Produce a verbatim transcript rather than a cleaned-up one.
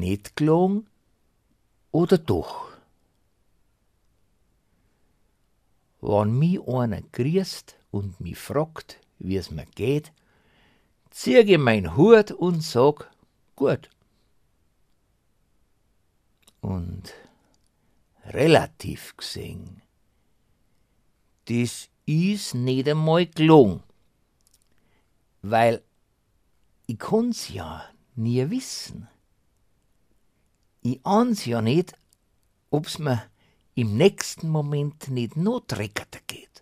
nicht gelungen oder doch? Wenn mich einer grüßt und mich fragt, wie es mir geht, zieh ich mein Hut und sag, gut. Und relativ gesehen, das ist nicht einmal gelungen, weil ich kann's ja nie wissen. Ich ahns ja nicht, ob's mir im nächsten Moment nicht noch dreckerter geht.